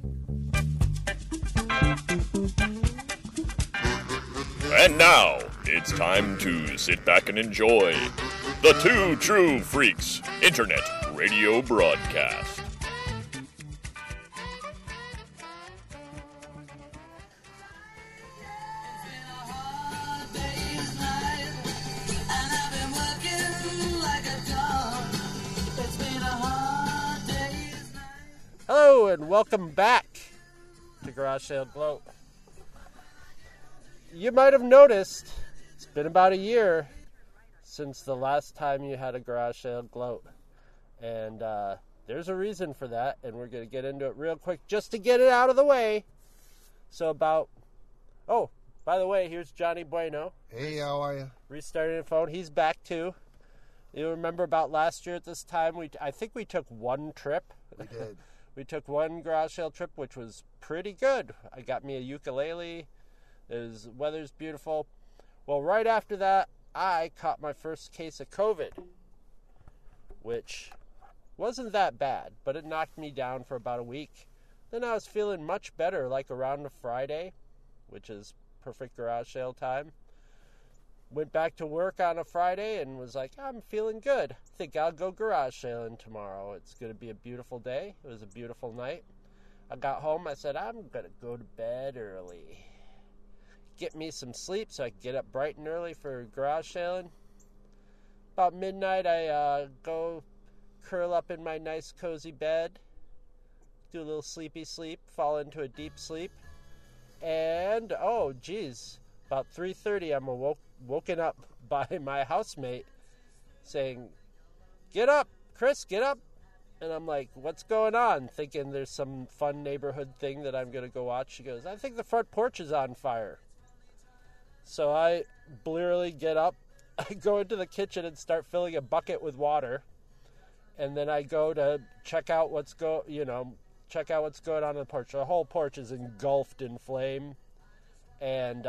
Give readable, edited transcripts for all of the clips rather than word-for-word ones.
And now, it's time to sit back and enjoy the Two True Freaks Internet Radio Broadcast. Hello and welcome back to Garage Sale Gloat. You might have noticed it's been about a year since the last time you had a Garage Sale Gloat. And there's a reason for that, and we're going to get into it real quick just to get it out of the way. So oh, by the way, here's Johnny Bueno. Hey, how are you? Restarting the phone. He's back too. You remember about last year at this time, I think we took one trip. We did. We took one garage sale trip, which was pretty good. I got me a ukulele. Weather's beautiful. Well, right after that, I caught my first case of COVID, which wasn't that bad, but it knocked me down for about a week. Then I was feeling much better, like around a Friday, which is perfect garage sale time. Went back to work on a Friday and was like, I'm feeling good. I think I'll go garage sailing tomorrow. It's going to be a beautiful day. It was a beautiful night. I got home. I said, I'm going to go to bed early. Get me some sleep so I can get up bright and early for garage sailing. About midnight, I go curl up in my nice cozy bed, do a little sleepy sleep, fall into a deep sleep. And, oh, geez, about 3:30, I'm woken up by my housemate saying, get up, Chris, get up. And I'm like, what's going on? Thinking there's some fun neighborhood thing that I'm going to go watch. She goes, I think the front porch is on fire. So I blearily get up, I go into the kitchen and start filling a bucket with water. And then I go to check out what's going on in the porch. The whole porch is engulfed in flame. And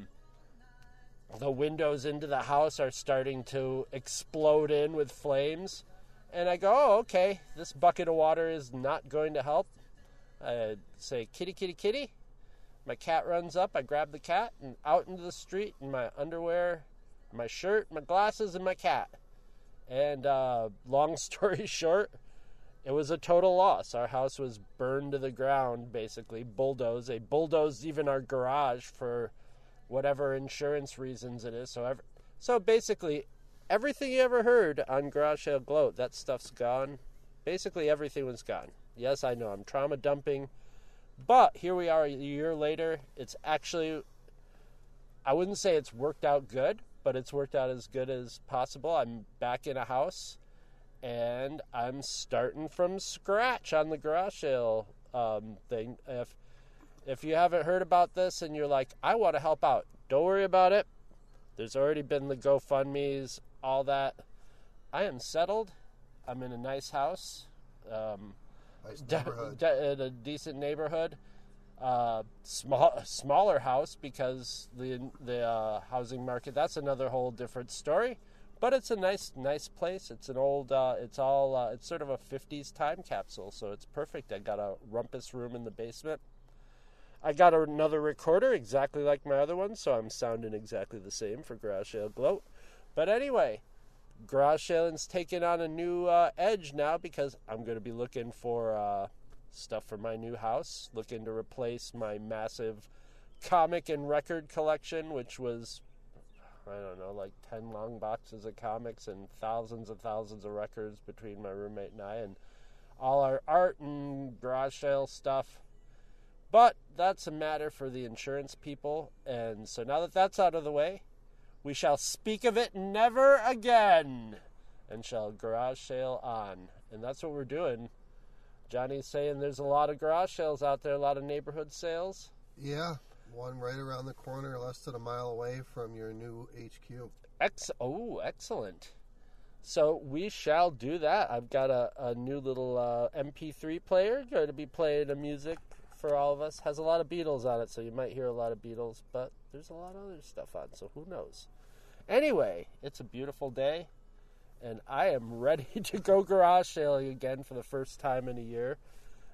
the windows into the house are starting to explode in with flames. And I go, oh, okay, this bucket of water is not going to help. I say, kitty, kitty, kitty. My cat runs up. I grab the cat and out into the street in my underwear, my shirt, my glasses, and my cat. And long story short, it was a total loss. Our house was burned to the ground, basically, bulldozed. They bulldozed even our garage for whatever insurance reasons it is. So basically, everything you ever heard on Garage Sale Gloat, that stuff's gone. Basically, everything was gone. Yes, I know, I'm trauma dumping. But here we are a year later. It's actually, I wouldn't say it's worked out good, but it's worked out as good as possible. I'm back in a house, and I'm starting from scratch on the garage sale thing. If you haven't heard about this and you're like, I want to help out, don't worry about it. There's already been the GoFundMes, all that. I am settled. I'm in a nice house. Nice neighborhood. In a decent neighborhood. Smaller house because the housing market, that's another whole different story. But it's a nice place. It's an old, it's sort of a 50s time capsule, so it's perfect. I got a rumpus room in the basement. I got another recorder exactly like my other one, so I'm sounding exactly the same for Garage Sale Gloat. But anyway, garage sailing's taking on a new edge now because I'm going to be looking for stuff for my new house, looking to replace my massive comic and record collection, which was, I don't know, like 10 long boxes of comics and thousands of records between my roommate and I, and all our art and garage sale stuff. But that's a matter for the insurance people, and so now that that's out of the way, we shall speak of it never again, and shall garage sale on. And that's what we're doing. Johnny's saying there's a lot of garage sales out there, a lot of neighborhood sales. Yeah, one right around the corner, less than a mile away from your new HQ. Excellent. So we shall do that. I've got a new little MP3 player, going to be playing the music for all of us. Has a lot of Beatles on it, so you might hear a lot of Beatles, but there's a lot of other stuff on, so who knows. Anyway, it's a beautiful day, and I am ready to go garage sailing again for the first time in a year.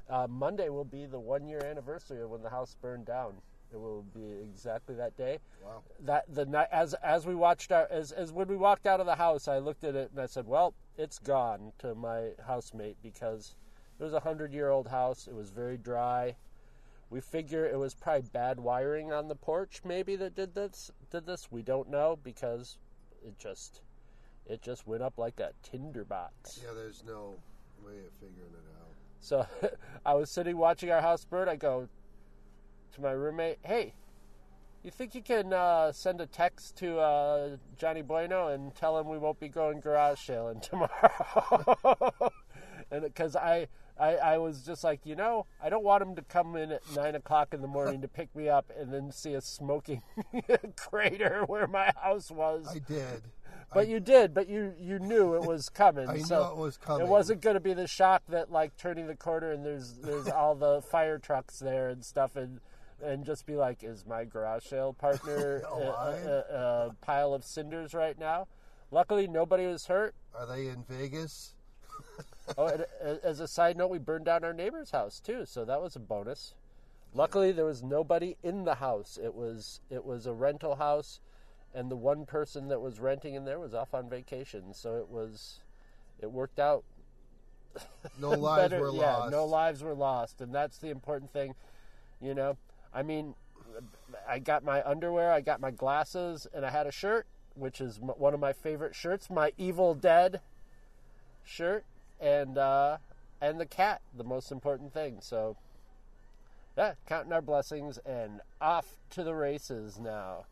Monday will be the 1-year anniversary of when the house burned down. It will be exactly that day. Wow. That the night as we watched as when we walked out of the house, I looked at it and I said, "Well, it's gone," to my housemate, because it was a 100-year-old house. It was very dry. We figure it was probably bad wiring on the porch, maybe, that did this. We don't know, because it just went up like a tinderbox. Yeah, there's no way of figuring it out. So I was sitting watching our house burn. I go to my roommate, "Hey, you think you can send a text to Johnny Bueno and tell him we won't be going garage sailing tomorrow?" And because I was just like, I don't want him to come in at 9 o'clock in the morning to pick me up and then see a smoking crater where my house was. I did. But you did, but you knew it was coming. I so knew it was coming. It wasn't going to be the shock that, like, turning the corner and there's all the fire trucks there and stuff, and just be like, is my garage sale partner a pile of cinders right now? Luckily, nobody was hurt. Are they in Vegas? Oh, and as a side note, we burned down our neighbor's house too, so that was a bonus. Luckily, there was nobody in the house. It was a rental house, and the one person that was renting in there was off on vacation, so it worked out. No lives were yeah, lost. no lives were lost, and that's the important thing. I mean, I got my underwear, I got my glasses, and I had a shirt, which is one of my favorite shirts, my Evil Dead shirt, and the cat, the most important thing. So, yeah, counting our blessings and off to the races now.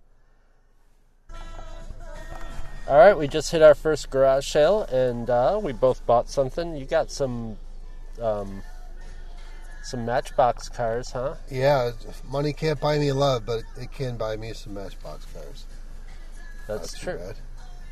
All right, we just hit our first garage sale, and we both bought something. You got some Matchbox cars, huh? Yeah, money can't buy me love, but it can buy me some Matchbox cars. That's Not too true. bad.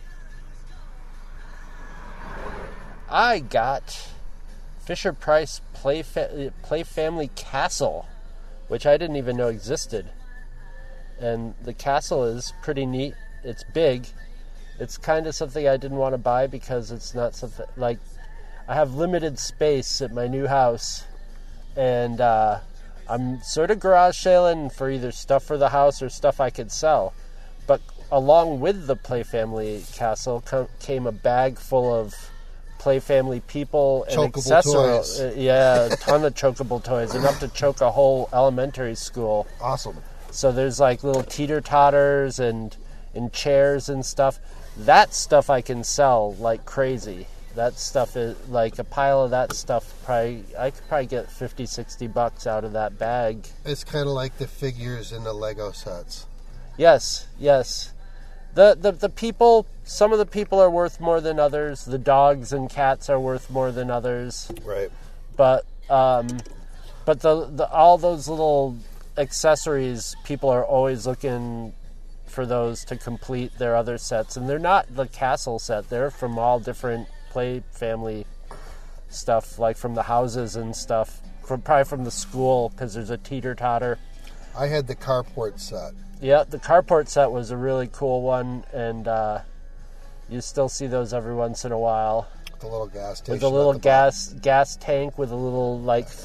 I got Fisher-Price Play Family Castle, which I didn't even know existed. And the castle is pretty neat. It's big. It's kind of something I didn't want to buy because it's not something, like, I have limited space at my new house, and I'm sort of garage sailing for either stuff for the house or stuff I could sell. But along with the Play Family Castle came a bag full of Play Family people and Chokeable accessories. toys. Yeah, a ton of chokeable toys, enough to choke a whole elementary school. Awesome. So there's like little teeter-totters and chairs and stuff. That stuff I can sell like crazy. That stuff is like a pile of that stuff. I could probably get $50-$60 out of that bag. It's kind of like the figures in the Lego sets. Yes. The people, some of the people are worth more than others. The dogs and cats are worth more than others. Right. But the all those little accessories, people are always looking for those to complete their other sets, and they're not the castle set. They're from all different Play Family stuff, like from the houses and stuff, probably from the school, because there's a teeter-totter. I had the carport set. Yeah, the carport set was a really cool one, and you still see those every once in a while. The little gas station. With a little gas tank with a little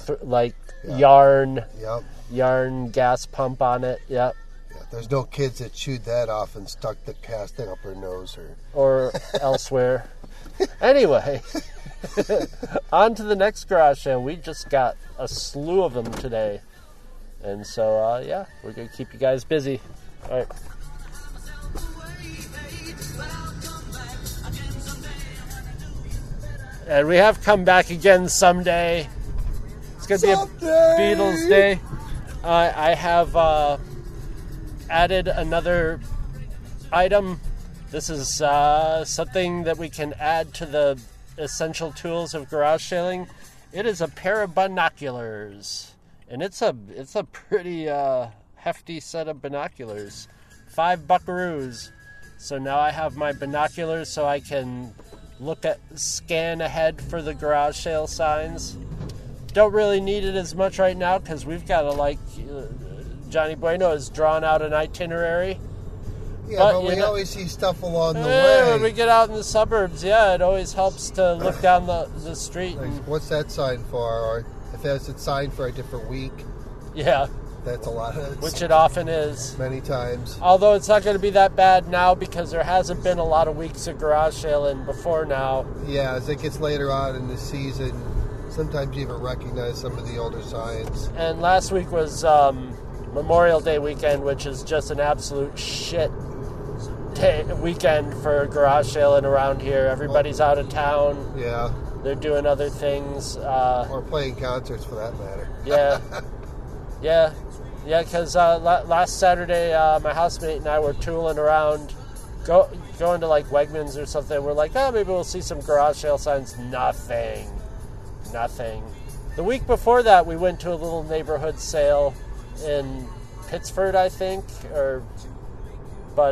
yarn gas pump on it. Yep. Yeah, there's no kids that chewed that off and stuck the gas thing up their nose or elsewhere. Anyway, on to the next garage sale. We just got a slew of them today. And so, we're going to keep you guys busy. All right. And we have come back again someday. It's going to be a Beatles day. I have added another item. This is something that we can add to the essential tools of garage sailing. It is a pair of binoculars. And it's a pretty hefty set of binoculars. 5 buckaroos. So now I have my binoculars so I can scan ahead for the garage sale signs. Don't really need it as much right now because we've got Johnny Bueno has drawn out an itinerary. Yeah, but we always see stuff along the way. When we get out in the suburbs, it always helps to look down the street. What's that sign for? Or If it's signed for a different week, Yeah, that's a lot. which it often is. Many times. Although it's not going to be that bad now because there hasn't been a lot of weeks of garage sailing before now. Yeah, as it gets later on in the season, sometimes you even recognize some of the older signs. And last week was Memorial Day weekend, which is just an absolute shit weekend for garage sailing around here. Everybody's out of town. Yeah. They're doing other things. Or playing concerts for that matter. Yeah. Yeah. Yeah, because last Saturday, my housemate and I were tooling around, going to like Wegmans or something. We're like, oh, maybe we'll see some garage sale signs. Nothing. The week before that, we went to a little neighborhood sale in Pittsford, I think, but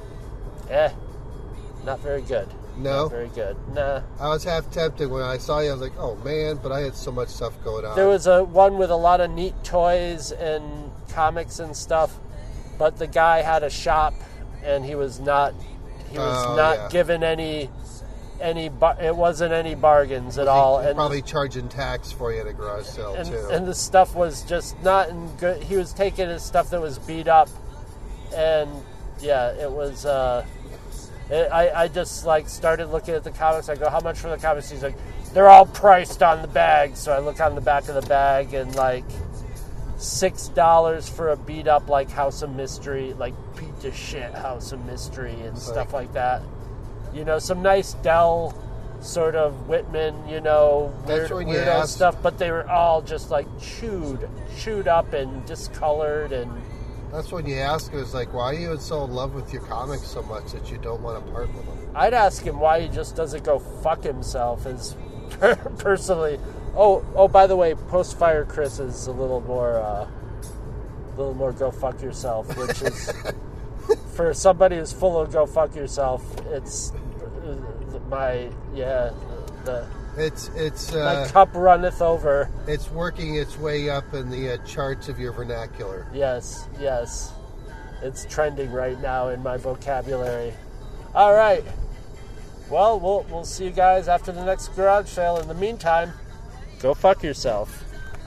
not very good. No? Not very good. Nah. I was half tempted when I saw you. I was like, oh man, but I had so much stuff going on. There was one with a lot of neat toys and comics and stuff, but the guy had a shop and he was not given any it wasn't any bargains at all. And and probably charging tax for you at a garage sale too. And the stuff was just not in good. He was taking his stuff that was beat up, and yeah, it was. I just like started looking at the comics. I go, how much for the comics? He's like, they're all priced on the bag. So I look on the back of the bag and like $6 for a beat up like House of Mystery, like beat to shit House of Mystery and stuff like that. You know, some nice Dell sort of Whitman, weirdo stuff, but they were all just like chewed up and discolored. And that's when you ask him, it's like, why are you so in love with your comics so much that you don't want to part with them? I'd ask him why he just doesn't go fuck himself, as personally. Oh, by the way, Post-Fire Chris is a little more go fuck yourself, which is, for somebody who's full of go fuck yourself, it's my cup runneth over. It's working its way up in the charts of your vernacular. Yes. It's trending right now in my vocabulary. All right. Well, we'll see you guys after the next garage sale. In the meantime, go fuck yourself.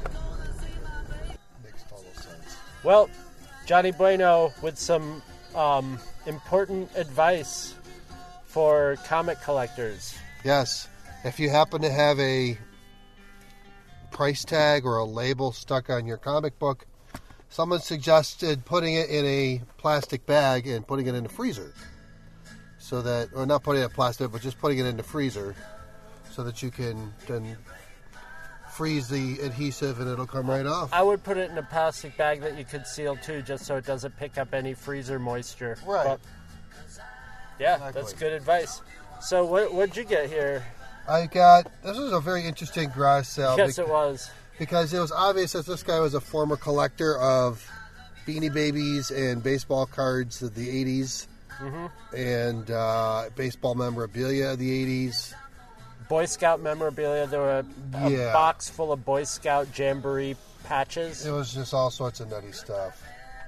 Makes total sense. Well, Johnny Bueno with some important advice for comic collectors. Yes. If you happen to have a price tag or a label stuck on your comic book, someone suggested putting it in a plastic bag and putting it in the freezer. So that, or not putting it in plastic, but just putting it in the freezer so that you can then freeze the adhesive and it'll come right off. I would put it in a plastic bag that you could seal too, just so it doesn't pick up any freezer moisture. Right. But, yeah, exactly. That's good advice. So what'd you get here? This was a very interesting garage sale. Yes, it was. Because it was obvious that this guy was a former collector of Beanie Babies and baseball cards of the 80s. Mm-hmm. And baseball memorabilia of the 80s. Boy Scout memorabilia. There were a box full of Boy Scout Jamboree patches. It was just all sorts of nutty stuff.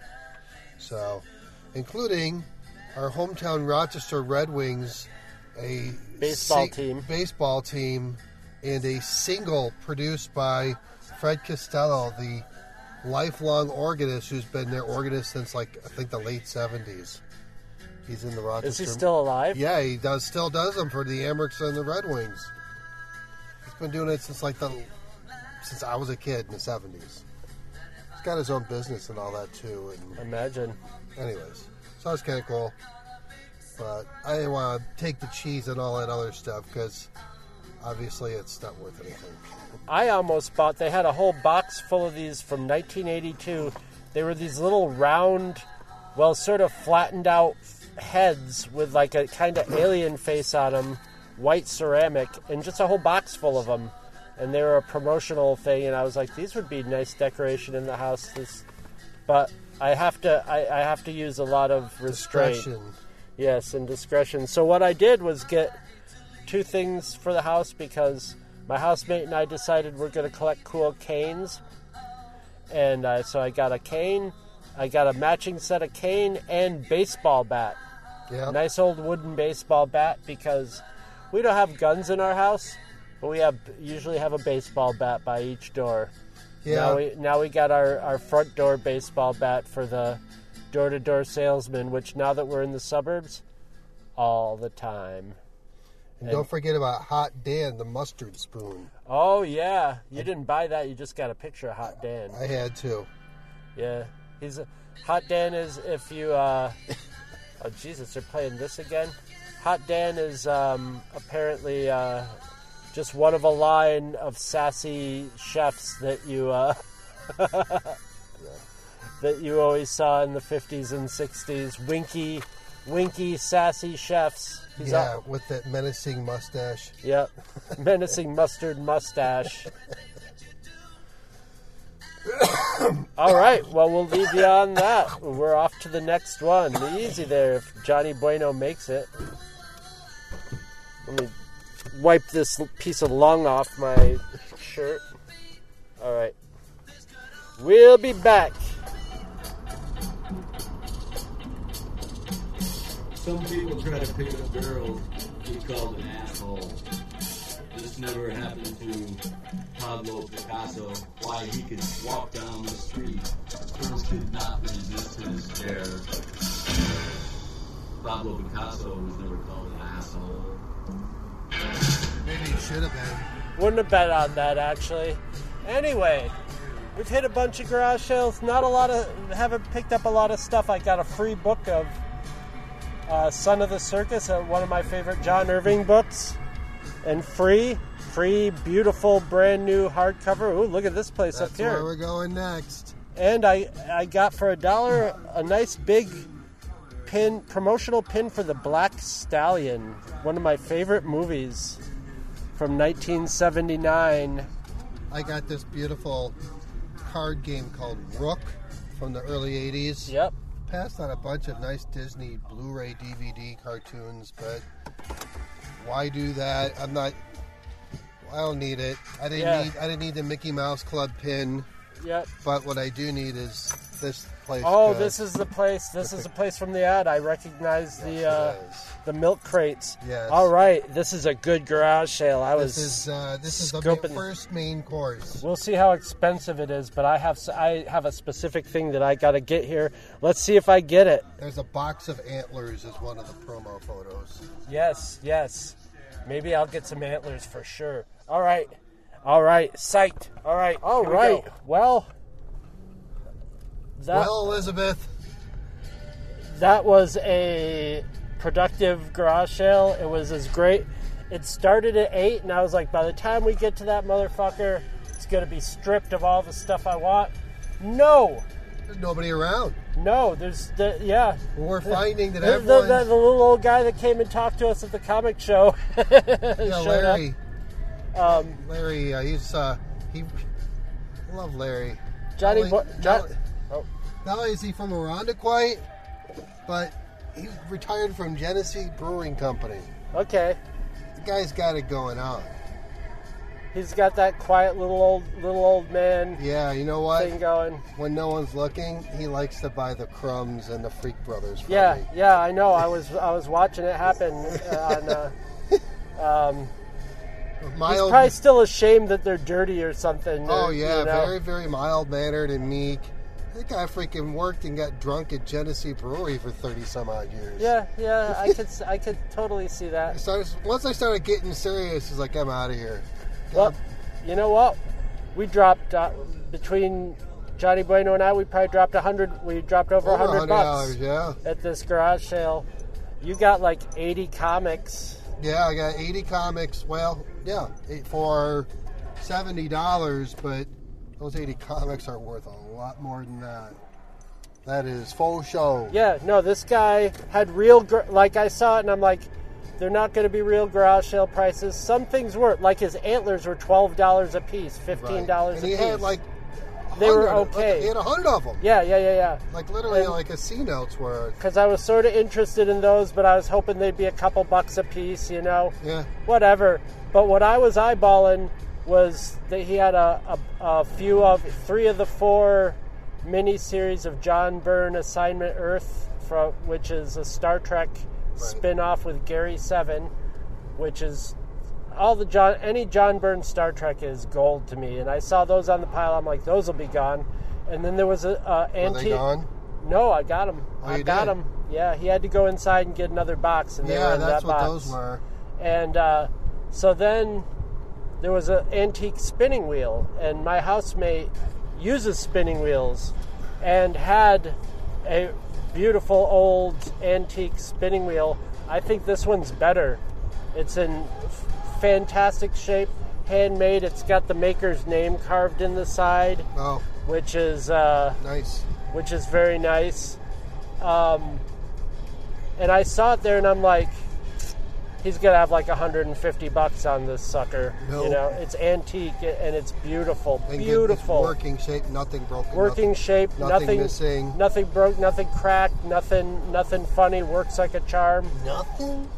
So, including our hometown Rochester Red Wings, a baseball team, and a single produced by Fred Costello, the lifelong organist who's been their organist since, I think the late 70s. He's in the Rochester. Is he still alive? Yeah, he still does them for the Amerks and the Red Wings. He's been doing it since since I was a kid in the 70s. He's got his own business and all that too. And imagine. Anyways, so that's kind of cool. But I didn't want to take the cheese and all that other stuff because obviously it's not worth anything. I almost bought. They had a whole box full of these from 1982. They were these little round, sort of flattened out heads with a kind of alien face on them, white ceramic, and just a whole box full of them. And they were a promotional thing, and I was like, these would be nice decoration in the house. But I have to use a lot of restraint. Discretion. Yes, and discretion. So what I did was get 2 things for the house because my housemate and I decided we're going to collect cool canes. And so I got a cane. I got a matching set of cane and baseball bat. Yeah. Nice old wooden baseball bat because we don't have guns in our house. But we usually have a baseball bat by each door. Yeah. Now we got our front door baseball bat for the door-to-door salesman, which now that we're in the suburbs, all the time. And don't forget about Hot Dan, the mustard spoon. Oh, yeah. You didn't buy that. You just got a picture of Hot Dan. I had to. Yeah. Hot Dan is if you... oh, Jesus, they're playing this again? Hot Dan is apparently just one of a line of sassy chefs that you... that you always saw in the 50s and 60s. Winky, sassy chefs. With that menacing mustache. Yep. Menacing mustard mustache. All right. Well, we'll leave you on that. We're off to the next one. Easy there if Johnny Bueno makes it. Let me wipe this piece of lung off my shirt. All right. We'll be back. Some people try to pick up girls he's called an asshole. This never happened to Pablo Picasso. Why he could walk down the street, girls could not resist his stare. Pablo Picasso was never called an asshole. Maybe he should have been. Wouldn't have bet on that, actually. Anyway, we've hit a bunch of garage sales. Haven't picked up a lot of stuff. I got a free book of Son of the Circus, one of my favorite John Irving books, and free, beautiful, brand new hardcover. Ooh, look at this place up here. That's where we're going next. And I got for $1 a nice big promotional pin for the Black Stallion, one of my favorite movies from 1979. I got this beautiful card game called Rook from the early 80s. Yep. Passed on a bunch of nice Disney Blu-ray DVD cartoons, but why do that? I don't need it. I didn't need the Mickey Mouse Club pin. Yep. But what I do need is this place. Oh, this is the place. This is the place from the ad. I recognize the milk crates. Yes. All right. This is a good garage sale. This is the first main course. We'll see how expensive it is, but I have a specific thing that I got to get here. Let's see if I get it. There's a box of antlers as one of the promo photos. Yes. Maybe I'll get some antlers for sure. All right. Psyched. All right. Well, Elizabeth. That was a productive garage sale. It was as great. It started at 8, and I was like, by the time we get to that motherfucker, it's going to be stripped of all the stuff I want. No. There's nobody around. No, We're finding that the little old guy that came and talked to us at the comic show. Larry. Larry, I love Larry. Not only is he from Irondequoit, but he's retired from Genesee Brewing Company. Okay. The guy's got it going on. He's got that quiet little old man. Yeah, you know what? Thing going. When no one's looking, he likes to buy the Crumbs and the Freak Brothers from me. Yeah, I know. I was watching it happen on. He's probably still ashamed that they're dirty or something. Oh yeah, very, very mild-mannered and meek. That guy freaking worked and got drunk at Genesee Brewery for 30-some-odd years. Yeah, I could totally see that. Once I started getting serious, it's like, I'm out of here. Well, you know what? We dropped, between Johnny Bueno and I, we probably dropped we dropped over $100 at this garage sale. You got like 80 comics. Yeah, I got 80 comics. Well, yeah, for $70, but those 80 comics are worth a lot more than that. That is full show. Yeah, no, this guy had real, I saw it and I'm like, they're not going to be real garage sale prices. Some things were, like his antlers were $12 a piece, $15 a piece. And he had like, they were okay. He had 100 of them. Yeah. Like literally, like a C-notes were. Because I was sort of interested in those, but I was hoping they'd be a couple bucks a piece, you know. Yeah. Whatever. But what I was eyeballing was that he had three of the 4 miniseries of John Byrne Assignment Earth, which is a Star Trek spin-off with Gary Seven, which is any John Byrne Star Trek is gold to me. And I saw those on the pile. I'm like, those will be gone. And then there was a antique. Were they gone? No, I got them. I got them. Yeah, he had to go inside and get another box, and they were in that box. Yeah, that's what those were. And so then there was an antique spinning wheel, and my housemate uses spinning wheels, and had a beautiful old antique spinning wheel. I think this one's better. It's in fantastic shape, handmade. It's got the maker's name carved in the side, which is nice. Which is very nice. And I saw it there, and I'm like, he's gonna have like $150 on this sucker. Nope. You know, it's antique and it's beautiful, and beautiful. It's working shape, nothing broken. Working shape, nothing missing, nothing broke, nothing cracked, nothing funny. Works like a charm. Nothing.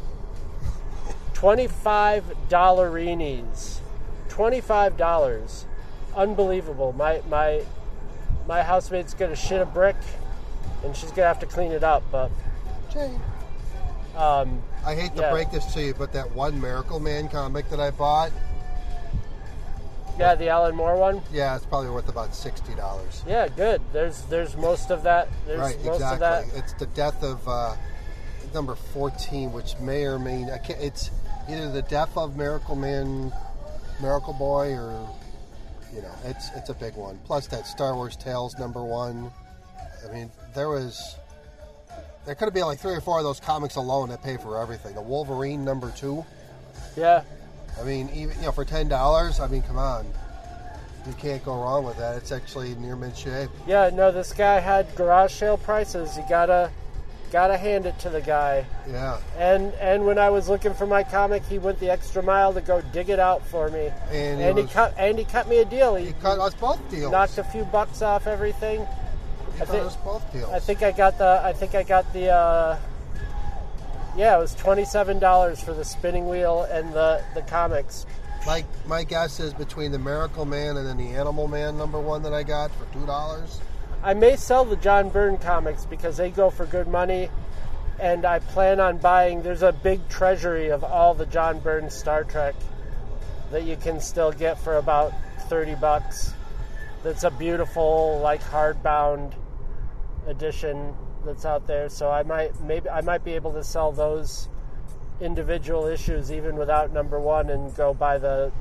$25. $25. Unbelievable. My housemate's gonna shit a brick, and she's gonna have to clean it up. But Jay. I hate to break this to you, but that one Miracle Man comic that I bought. Yeah, the Alan Moore one. Yeah, it's probably worth about $60. Yeah, good. There's most of that. Right, exactly. It's the death of number 14, which may or may not. It's either the death of Miracle Man, Miracle Boy, or it's a big one. Plus that Star Wars Tales #1. I mean, there could have been like 3 or 4 of those comics alone that pay for everything. The Wolverine #2. Yeah. I mean, even for $10, I mean, come on. You can't go wrong with that. It's actually near mint shape. Yeah, no, this guy had garage sale prices. You gotta hand it to the guy. Yeah. And when I was looking for my comic, he went the extra mile to go dig it out for me. And he cut me a deal. He cut us both deals. Knocked a few bucks off everything. He cut us both deals. I think I got the it was $27 for the spinning wheel and the comics. My guess is between the Miracle Man and then the Animal Man #1 that I got for $2. I may sell the John Byrne comics because they go for good money, and I plan on buying. There's a big treasury of all the John Byrne Star Trek that you can still get for about $30. That's a beautiful, like, hardbound edition that's out there. So I might be able to sell those individual issues even without #1 and go buy the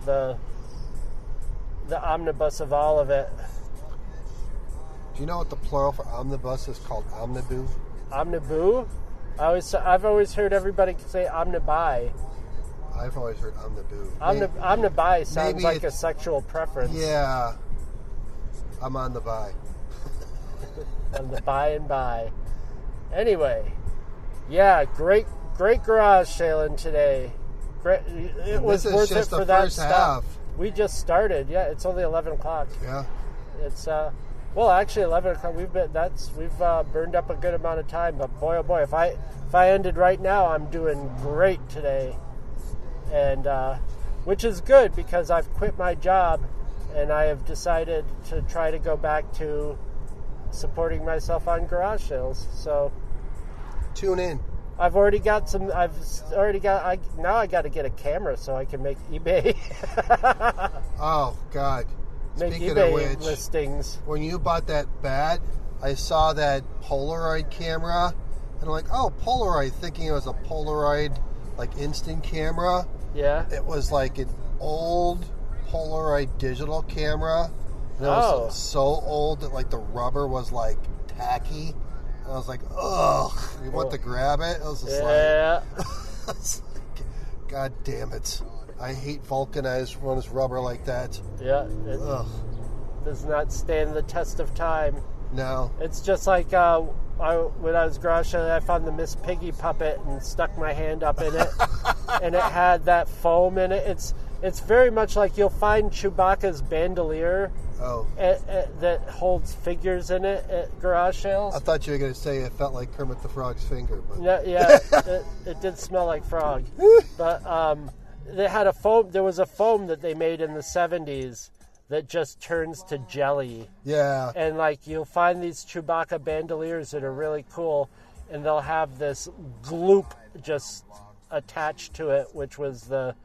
omnibus of all of it. Do you know what the plural for omnibus is called? Omniboo? Omniboo? I've always heard everybody say omnibuy. I've always heard omniboo. Omnibuy sounds like a sexual preference. Yeah. I'm on the buy. On the buy and buy. Anyway, yeah, great garage sailing today. Great. It was worth it for that stuff. We just started. Yeah, it's only 11 o'clock. Yeah. It's actually 11 o'clock. We've burned up a good amount of time. But boy, oh boy, if I ended right now, I'm doing great today, and which is good because I've quit my job, and I have decided to try to go back to supporting myself on garage sales. So tune in. Now I got to get a camera so I can make eBay. Oh God. Make Speaking eBay of which, listings. When you bought that bat, I saw that Polaroid camera, and I'm like, oh, Polaroid, thinking it was a Polaroid, like, instant camera. Yeah. It was like an old Polaroid digital camera. And it was so old that, like, the rubber was, like, tacky. And I was like, ugh. You want to grab it? I was just like, God damn it. I hate vulcanized rubber like that. Yeah, it does not stand the test of time. No. It's just like when I was garage selling, I found the Miss Piggy puppet and stuck my hand up in it, and it had that foam in it. It's very much like you'll find Chewbacca's bandolier that holds figures in it at garage sales. I thought you were going to say it felt like Kermit the Frog's finger. But. Yeah, it did smell like frog. But they had a foam. There was a foam that they made in the 70s that just turns to jelly. Yeah. And like you'll find these Chewbacca bandoliers that are really cool, and they'll have this gloop just attached to it, which was the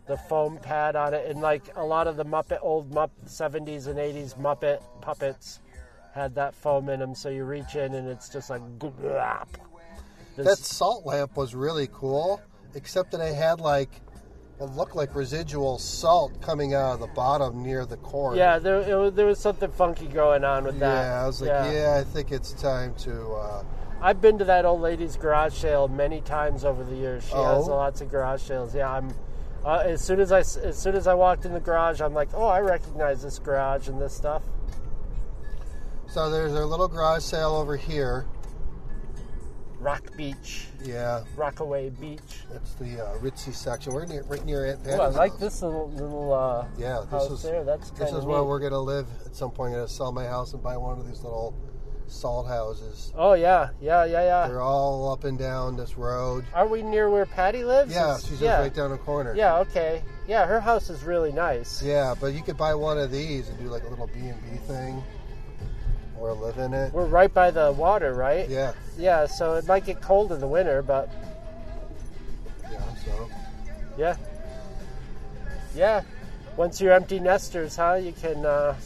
the foam pad on it, and like a lot of the old 70s and 80s Muppet puppets had that foam in them, so you reach in and it's just like glop. That salt lamp was really cool, except that it had like what looked like residual salt coming out of the bottom near the corner. Yeah, there was something funky going on with that. Yeah, I was like, I think it's time to... I've been to that old lady's garage sale many times over the years. She has lots of garage sales. Yeah, as soon as I walked in the garage, I'm like, oh, I recognize this garage and this stuff. So there's a little garage sale over here. Rock Beach. Yeah. Rockaway Beach. That's the ritzy section. We're right near Aunt Patty's I like house. This little house there. That's kind of This is where we're going to live at some point. I'm going to sell my house and buy one of these little salt houses. Oh, yeah. They're all up and down this road. Are we near where Patty lives? Yeah, she's just right down the corner. Yeah, okay. Yeah, her house is really nice. Yeah, but you could buy one of these and do like a little B&B thing. Or live in it. We're right by the water, right? Yeah. Yeah, so it might get cold in the winter, but... Yeah, so... Yeah. Yeah. Once you're empty nesters, huh? You can...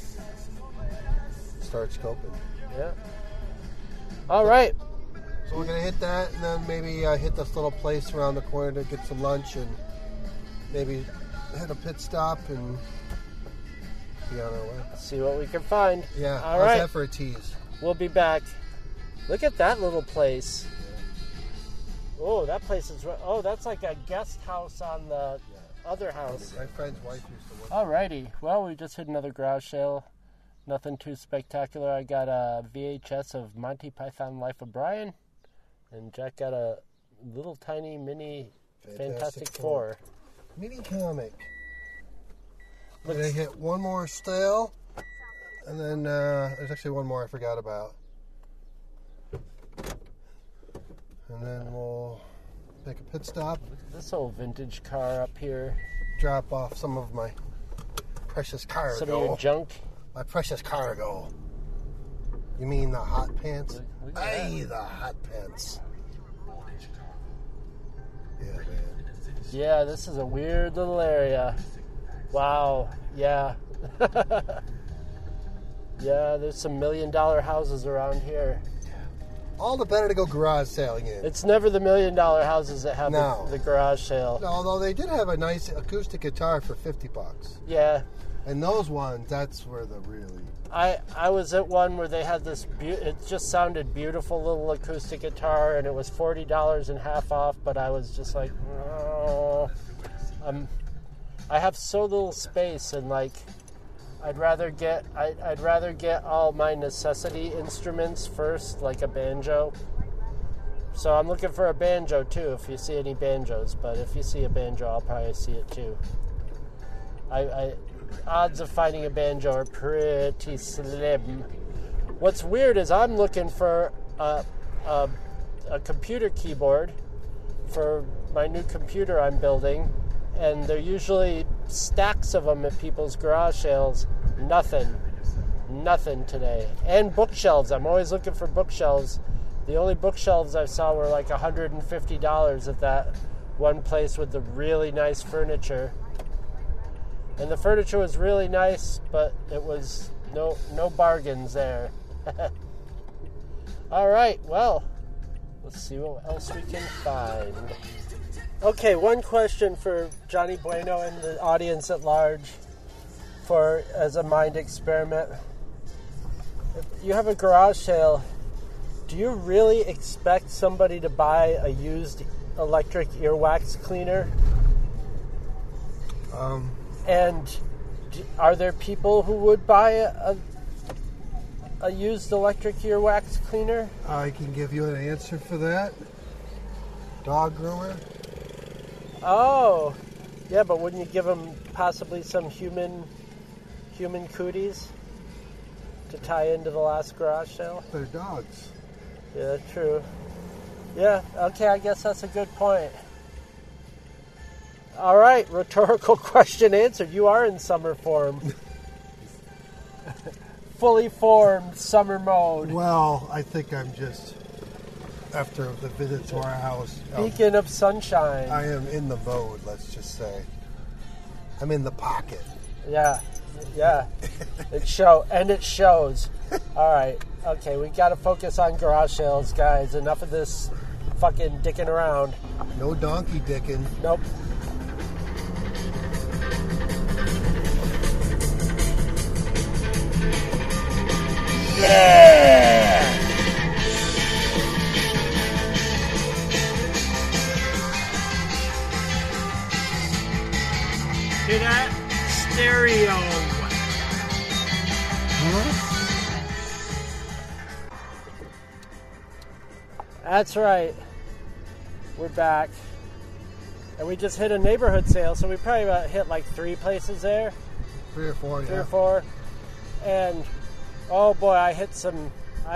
Start scoping. Yeah. All right. So we're going to hit that, and then maybe hit this little place around the corner to get some lunch, and maybe hit a pit stop, and... be on our way. See what we can find. Yeah. All how's right. that for a tease? We'll be back. Look at that little place. Yeah. Oh, that place is... Oh, that's like a guest house on the other house. My friend's wife used to work. Alrighty. Well, we just hit another garage sale. Nothing too spectacular. I got a VHS of Monty Python Life of Brian. And Jack got a little tiny mini Fantastic Four. Mini comic. We're going to hit one more stale, and then there's actually one more I forgot about. And then we'll make a pit stop. Look at this old vintage car up here. Drop off some of my precious cargo. Some of your junk. My precious cargo. You mean the hot pants? Look at Hey, the hot pants. Yeah, man. Yeah, this is a weird little area. Wow, yeah. Yeah, there's some $1 million houses around here. All the better to go garage sailing in. It's never the $1 million houses that have the garage sale. No, although they did have a nice acoustic guitar for $50. Yeah. And those ones, that's where the really... I was at one where they had this, it just sounded beautiful little acoustic guitar, and it was $40 and half off, but I was just like, oh, I have so little space, and like, I'd rather get all my necessity instruments first, like a banjo. So I'm looking for a banjo too, if you see any banjos, but if you see a banjo, I'll probably see it too. Odds of finding a banjo are pretty slim. What's weird is I'm looking for a computer keyboard for my new computer I'm building, and they're usually stacks of them at people's garage sales. Nothing today. And bookshelves. I'm always looking for bookshelves. The only bookshelves I saw were like $150 at that one place with the really nice furniture. And the furniture was really nice, but it was no bargains there. All right, well, let's see what else we can find. Okay, one question for Johnny Bueno and the audience at large as a mind experiment. If you have a garage sale, do you really expect somebody to buy a used electric earwax cleaner? And are there people who would buy a used electric earwax cleaner? I can give you an answer for that. Dog groomer. Oh, yeah, but wouldn't you give them possibly some human cooties to tie into the last garage sale? They're dogs. Yeah, true. Yeah, okay, I guess that's a good point. All right, rhetorical question answered. You are in summer form. Fully formed summer mode. Well, I think I'm just, after the visit to our house... Beacon of sunshine. I am in the mode, let's just say. I'm in the pocket. Yeah. It shows. All right. Okay, we got to focus on garage sales, guys. Enough of this fucking dicking around. No donkey dicking. Nope. Yeah! Hear that? Stereo. That's right. We're back. And we just hit a neighborhood sale, so we probably about hit like 3 places there. 3 or 4, Three or four. And oh boy, I hit some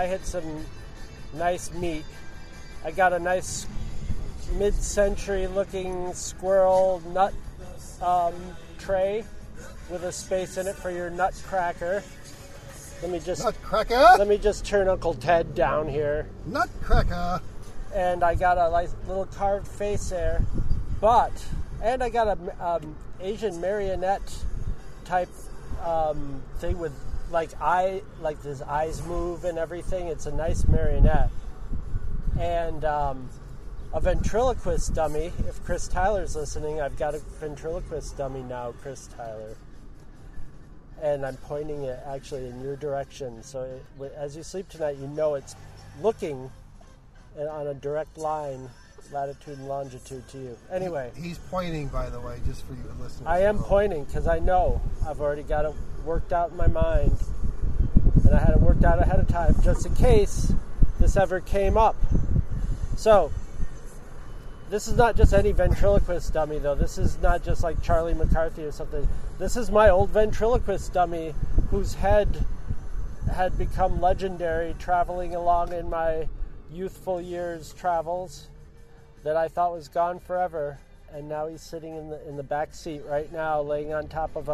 nice meat. I got a nice mid-century looking squirrel nut tray with a space in it for your nutcracker. Nutcracker? Let me just turn Uncle Ted down here. Nutcracker. And I got a little carved face there. And I got a Asian marionette type thing with like his eyes move and everything. It's a nice marionette. And a ventriloquist dummy. If Chris Tyler's listening, I've got a ventriloquist dummy now, Chris Tyler. And I'm pointing it actually in your direction. So as you sleep tonight, you know it's looking on a direct line, latitude and longitude to you. Anyway. He's pointing, by the way, just for you listeners. I am pointing because I know I've already got it worked out in my mind. And I had it worked out ahead of time just in case this ever came up. So, this is not just any ventriloquist dummy, though. This is not just like Charlie McCarthy or something. This is my old ventriloquist dummy whose head had become legendary traveling along in my youthful years travels that I thought was gone forever. And now he's sitting in the back seat right now, laying on top of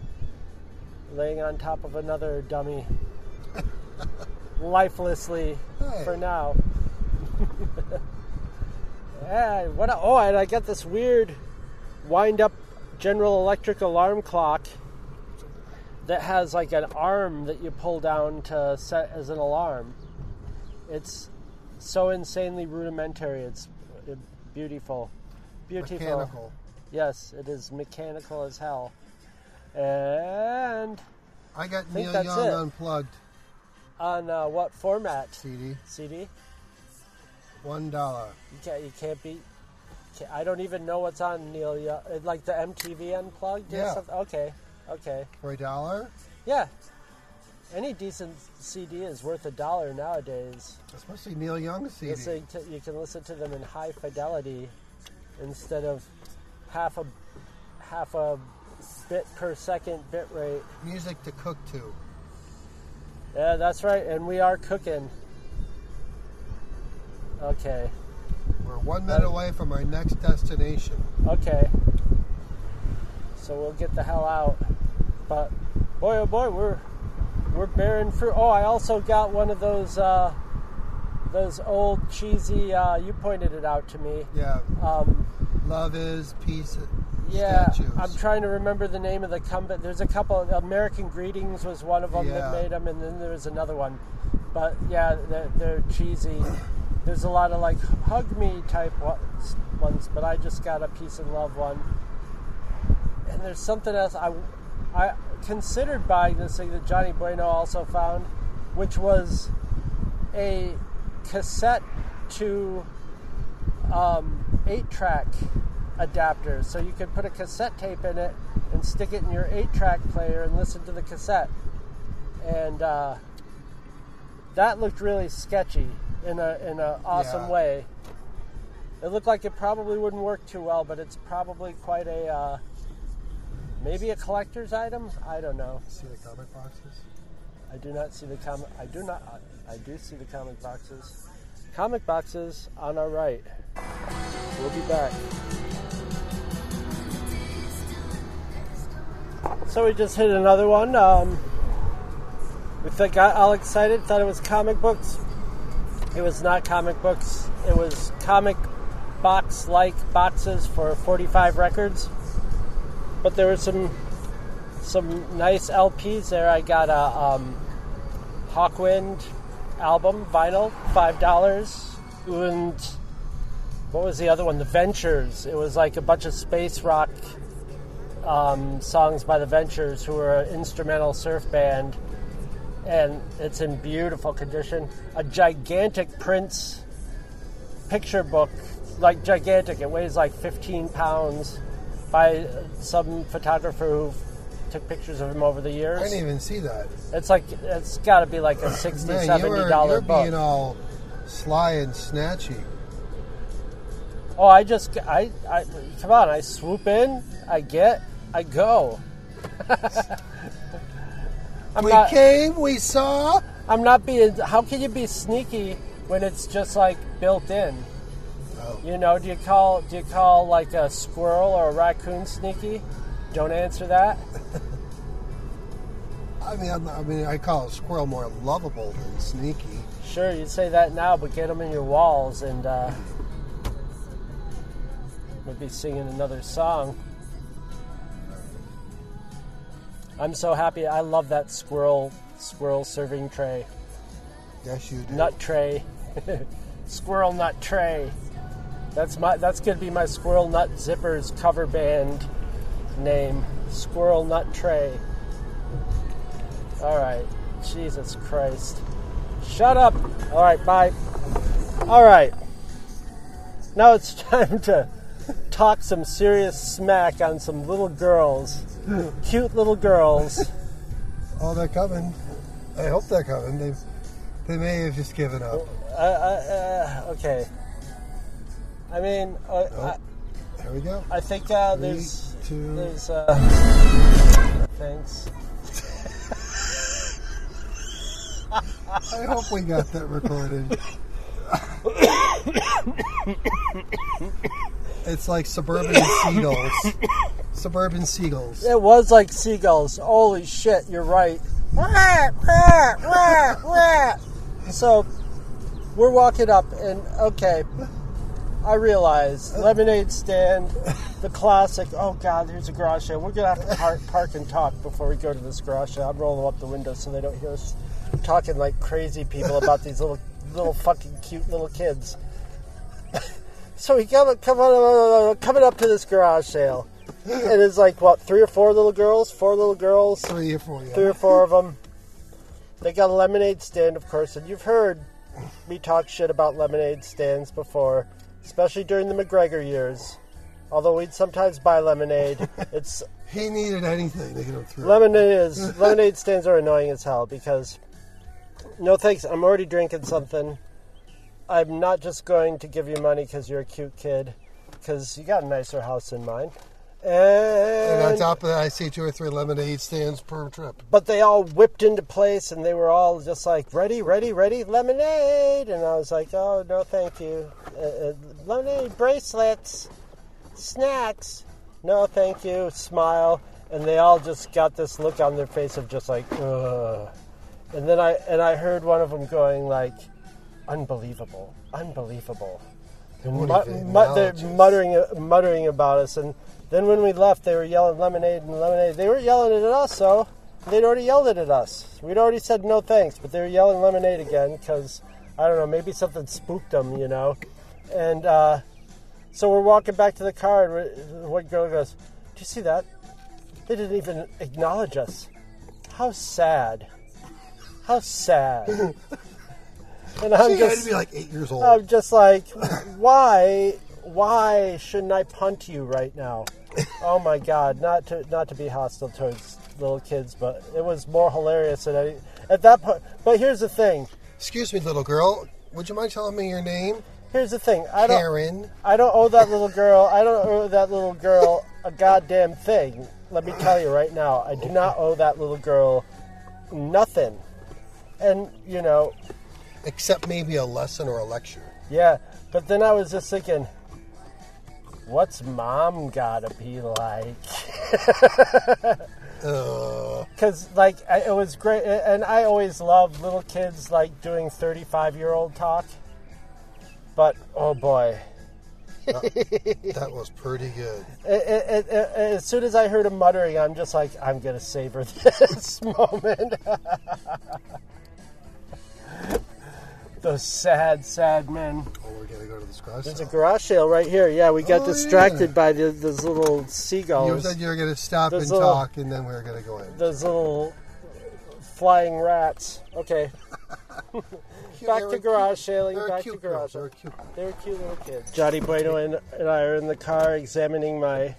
another dummy, lifelessly for now. And I got this weird wind-up General Electric alarm clock that has like an arm that you pull down to set as an alarm. It's so insanely rudimentary. It's beautiful. Mechanical. Yes, it is mechanical as hell. And I got Neil Young Unplugged. On what format? CD. $1. You can't beat. I don't even know what's on Neil Young. Like the MTV Unplugged or something? Okay. For $1? Yeah. Any decent CD is worth $1 nowadays. Especially Neil Young CD. You can listen to them in high fidelity instead of half a bit per second bit rate. Music to cook to. Yeah, that's right. And we are cooking. Okay. We're 1 minute away from our next destination. Okay. So we'll get the hell out. But boy, oh boy, we're bearing fruit. Oh, I also got one of those old cheesy. You pointed it out to me. Yeah. Love is Peace. Yeah, statues. I'm trying to remember the name of the company. There's a couple. American Greetings was one of them that made them, and then there was another one. But yeah, they're cheesy. There's a lot of like hug me type ones, but I just got a peace and love one. And there's something else I considered buying this thing that Johnny Bueno also found, which was a cassette to 8-track adapter. So you could put a cassette tape in it and stick it in your 8-track player and listen to the cassette. And that looked really sketchy in a awesome way. It looked like it probably wouldn't work too well, but it's probably quite a maybe a collector's item. I don't know. See the comic boxes? I do not see the comic. I do see the comic boxes. Comic boxes on our right. We'll be back. So we just hit another one. We got all excited. Thought it was comic books. It was not comic books. It was comic box-like boxes for 45 records. But there were some nice LPs there. I got a Hawkwind album, vinyl, $5. And what was the other one? The Ventures. It was like a bunch of space rock songs by the Ventures, who were an instrumental surf band. And it's in beautiful condition. A gigantic Prince picture book, like gigantic. It weighs like 15 pounds, by some photographer who took pictures of him over the years. I didn't even see that. It's got to be like a $60, $70 you're book. Being all sly and snatchy. Oh, I come on, I swoop in, I go. We saw. I'm not being, how can you be sneaky when it's just like built in? Oh. You know, do you call like a squirrel or a raccoon sneaky? Don't answer that. I call a squirrel more lovable than sneaky. Sure, you say that now, but get them in your walls and we'll be singing another song. I'm so happy. I love that squirrel serving tray. Yes, you do. Nut tray. Squirrel nut tray. That's going to be my Squirrel Nut Zippers cover band name. Squirrel Nut Tray. All right. Jesus Christ. Shut up. All right, bye. All right. Now it's time to talk some serious smack on some little girls. Cute little girls. Oh, they're coming. I hope they're coming. They may have just given up. Okay. I mean, there we go. I think 3, there's 2. Thanks. I hope we got that recorded. It's like suburban seagulls. Suburban seagulls. It was like seagulls. Holy shit, you're right. So, we're walking up, and okay, I realize lemonade stand, the classic. Oh God, there's a garage sale. We're gonna have to park and talk before we go to this garage sale. I'm rolling up the window so they don't hear us talking like crazy people about these little fucking cute little kids. So we coming up to this garage sale, and it's like what, 3 or 4 little girls? 4 little girls. 3 or 4. Yeah. 3 or 4 of them. They got a lemonade stand, of course, and you've heard me talk shit about lemonade stands before, especially during the McGregor years. Although we'd sometimes buy lemonade, it's he needed anything to get him through. Lemonade stands are annoying as hell because, no thanks, I'm already drinking something. I'm not just going to give you money because you're a cute kid, because you got a nicer house than mine. And on top of that, I see 2 or 3 lemonade stands per trip. But they all whipped into place, and they were all just like, ready, lemonade. And I was like, oh, no, thank you. Lemonade, bracelets, snacks. No, thank you. Smile. And they all just got this look on their face of just like, ugh. And then I heard one of them going like, unbelievable. They're muttering about us. And then when we left, they were yelling lemonade. They were yelling it at us, so they'd already yelled it at us. We'd already said no thanks, but they were yelling lemonade again because, I don't know, maybe something spooked them, you know. And so we're walking back to the car, and one girl goes, "Do you see that? They didn't even acknowledge us. How sad. And I'm she had to be like 8 years old. I'm just like, why shouldn't I punt you right now? Oh my God, not to be hostile towards little kids, but it was more hilarious than at that point. But here's the thing. Excuse me, little girl. Would you mind telling me your name? Here's the thing. Karen. I don't owe that little girl a goddamn thing. Let me tell you right now. I do not owe that little girl nothing. And, you know, except maybe a lesson or a lecture. Yeah, but then I was just thinking, what's mom gotta be like? Because, like, it was great. And I always love little kids, like, doing 35-year-old talk. But, oh boy. That was pretty good. As soon as I heard him muttering, I'm just like, I'm going to savor this moment. Those sad, sad men. Oh, we're going to go to this garage sale. There's a garage sale right here. Yeah, we got distracted by those little seagulls. You said you were going to stop and talk, and then we were going to go in. Those little flying rats. Okay. Back to garage sailing. Back to garage. They were cute little kids. Johnny Bueno and I are in the car examining my...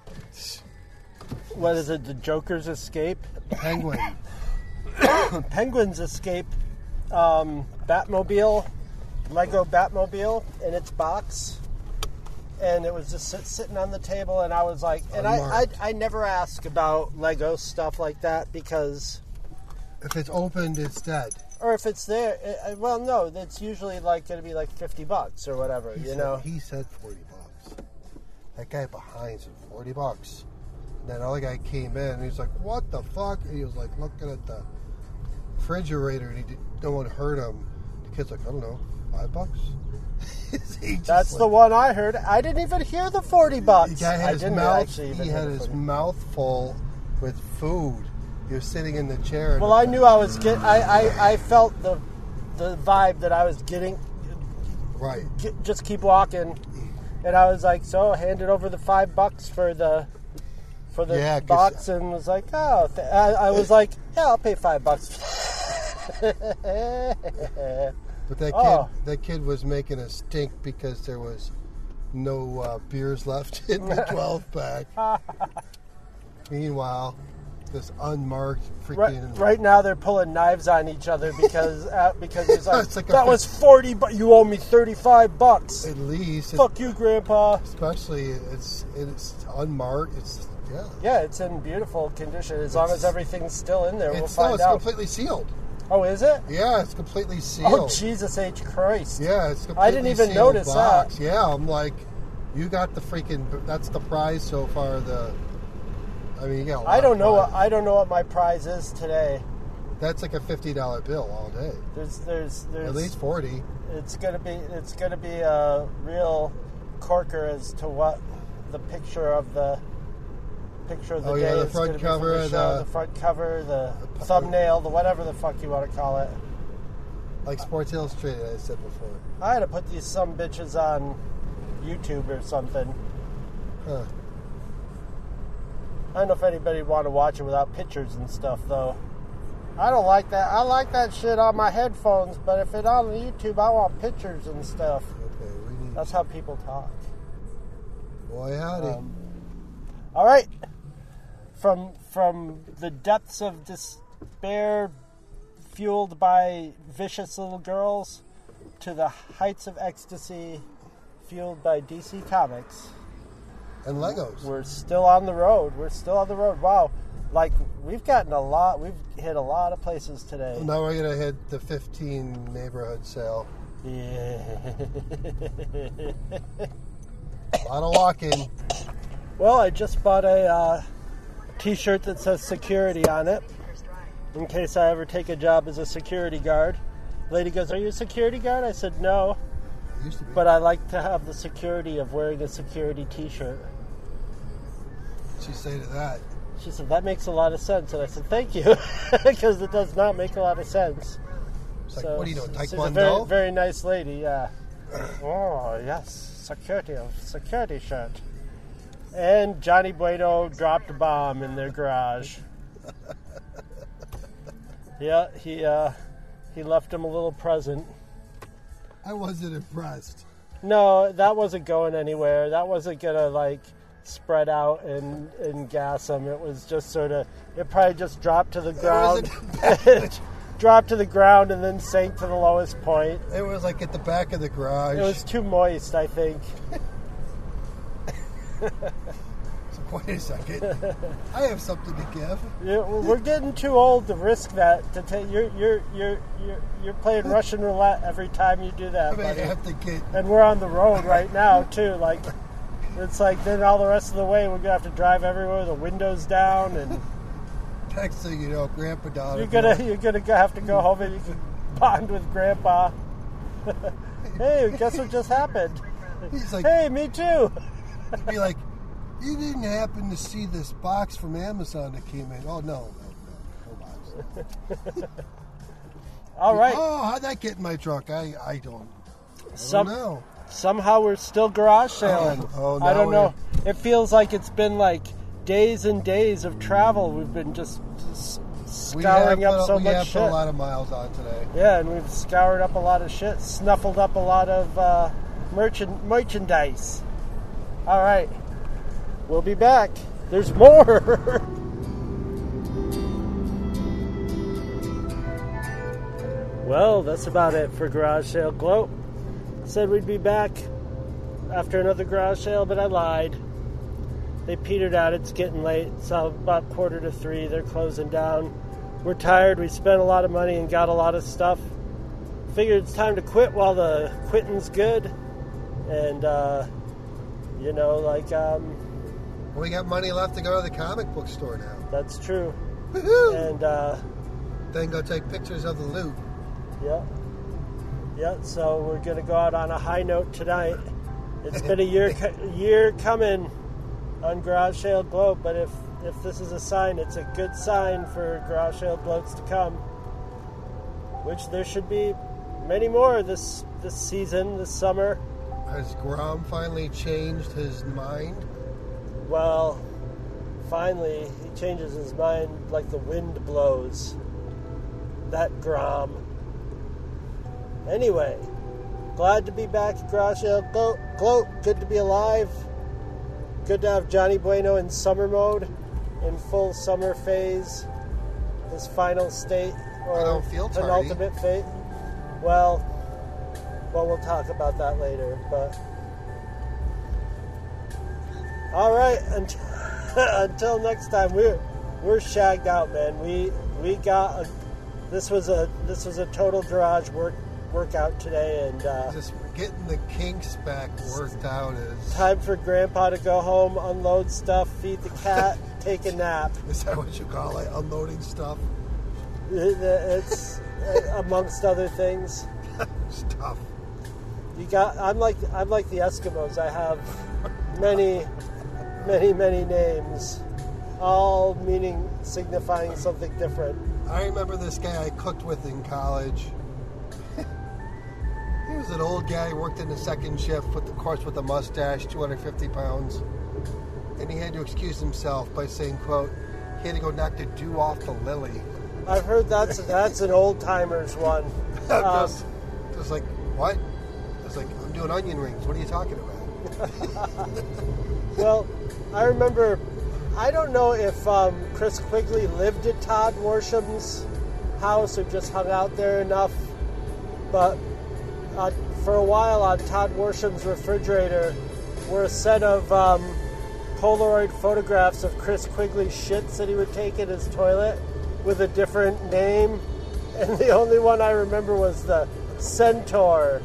What is it? The Joker's Escape? Penguin. Penguin's Escape. Batmobile, Lego Batmobile in its box, and it was just sitting on the table, and I was like, and I never ask about Lego stuff like that because if it's opened, it's dead. Or if it's there, well, no, it's usually like going to be like $50 or whatever, He said $40. That guy behind said $40. And then other guy came in, and he was like, "What the fuck?" And he was like looking at the refrigerator, and he didn't want to hurt him. The kid's like, "I don't know, $5." That's the one I heard. I didn't even hear the $40. The guy had he had his mouth full with food. He was sitting in the chair. Well, I knew I was getting. I felt the vibe that I was getting. Right. Just keep walking, and I was like, so handed over the $5 for the box, and was like, oh, I was like, yeah, I'll pay $5. But that kid was making a stink because there was no beers left in the 12-pack. Meanwhile, this unmarked freaking... Right now they're pulling knives on each other because he's like, that was $40, but you owe me $35. At least. Fuck you, Grandpa. Especially, it's unmarked. Yeah, it's in beautiful condition. As long as everything's still in there, we'll find out. It's completely sealed. Oh, is it? Yeah, it's completely sealed. Oh, Jesus H. Christ. Yeah, it's completely sealed. I didn't even notice box. that. Yeah, I'm like, you got the freaking... That's the prize so far. I mean, you got a lot I don't know what my prize is today. That's like a $50 bill all day. There's at least 40. It's gonna be a real corker as to what the picture of the day the front cover, the front cover, the thumbnail, the whatever the fuck you want to call it. Like Sports Illustrated, I said before. I had to put these some bitches on YouTube or something. Huh. I don't know if anybody would want to watch it without pictures and stuff, though. I don't like that. I like that shit on my headphones, but if it's on YouTube, I want pictures and stuff. Okay, that's how people talk. Boy, howdy. All right. From the depths of despair, fueled by vicious little girls, to the heights of ecstasy, fueled by DC Comics. And Legos. We're still on the road. Wow. Like, we've hit a lot of places today. Now we're going to hit the 15 neighborhood sale. Yeah. A lot of walking. Well, I just bought a t-shirt that says security on it, in case I ever take a job as a security guard. Lady goes, "Are you a security guard?" I said, "No. Used to be. But I like to have the security of wearing a security t-shirt." What'd she say to that? She said, "That makes a lot of sense." And I said, "Thank you," because it does not make a lot of sense. It's like, what do you know, Taekwondo? She's a very, very nice lady, yeah. Oh, yes, security shirt. And Johnny Bueno dropped a bomb in their garage. Yeah, he left him a little present. I wasn't impressed. No, that wasn't going anywhere. That wasn't gonna spread out and gas him. It was just it probably just dropped to the ground. Dropped to the ground and then sank to the lowest point. It was like at the back of the garage. It was too moist, I think. So wait a second. I have something to give. Yeah, well, we're getting too old to risk that. You're playing Russian roulette every time you do that, buddy. And we're on the road right now too. It's like then all the rest of the way we're gonna have to drive everywhere with the windows down and. Next thing you know, Grandpa down. You're gonna have to go home and you can bond with Grandpa. Hey, guess what just happened? He's like, hey, me too. He'd be like, you didn't happen to see this box from Amazon that came in? Oh, no box. All right. Oh, how'd that get in my truck? I don't know. Somehow we're still garage sailing. I don't know. It feels like it's been like days and days of travel. We've been just scouring up so much shit. We have put a lot of miles on today. Yeah, and we've scoured up a lot of shit, snuffled up a lot of merchandise. All right. We'll be back. There's more. Well, that's about it for Garage Sale Gloat. Said we'd be back after another garage sale, but I lied. They petered out. It's getting late. It's about 2:45. They're closing down. We're tired. We spent a lot of money and got a lot of stuff. Figured it's time to quit while the quitting's good. And, we got money left to go to the comic book store now. That's true. Woohoo! And, then go take pictures of the loot. Yeah, so we're going to go out on a high note tonight. It's been a year coming on Garage Sale Gloat, but if this is a sign, it's a good sign for Garage Sale Gloats to come, which there should be many more this season, this summer. Has Grom finally changed his mind? Well, finally, he changes his mind like the wind blows. That Grom. Anyway, glad to be back at Garage Sale Gloat. Good to be alive. Good to have Johnny Bueno in summer mode, in full summer phase. His final state, or I don't feel tardy. Penultimate fate. Well, we'll talk about that later. But all right, until next time, we're shagged out, man. We got this was a total garage workout today, and just getting the kinks back worked out is time for Grandpa to go home, unload stuff, feed the cat, take a nap. Is that what you call it, unloading stuff? It's amongst other things. Stuff. I'm like the Eskimos. I have many names, all signifying something different. I remember this guy I cooked with in college. He was an old guy, worked in the second shift, with a mustache, 250 pounds. And he had to excuse himself by saying, quote, he had to go knock the dew off the lily. I've heard that's an old-timers one. Just like, what? It's like, I'm doing onion rings. What are you talking about? Well, I remember, I don't know if Chris Quigley lived at Todd Worsham's house or just hung out there enough, but for a while on Todd Worsham's refrigerator were a set of Polaroid photographs of Chris Quigley's shits that he would take in his toilet with a different name, and the only one I remember was the Centaur,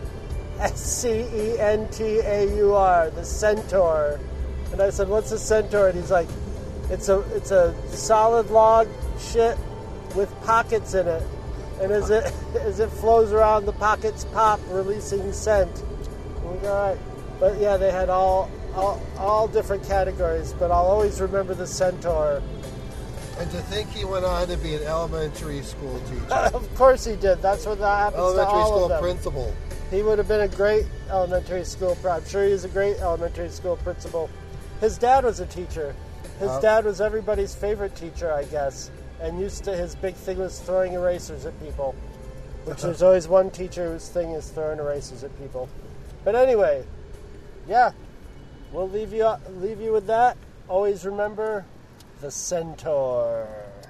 Centaur, the Centaur. And I said, "What's a Centaur?" And he's like, "It's a solid log shit with pockets in it, and as it flows around, the pockets pop, releasing scent." All right, but yeah, they had all different categories, but I'll always remember the Centaur. And to think he went on to be an elementary school teacher. Of course he did. That's what happens to all of them. Elementary school principal. He would have been a great elementary school. I'm sure he's a great elementary school principal. His dad was a teacher. His dad was everybody's favorite teacher, I guess. And his big thing was throwing erasers at people. Which there's always one teacher whose thing is throwing erasers at people. But anyway, yeah, we'll leave you with that. Always remember the Centaur.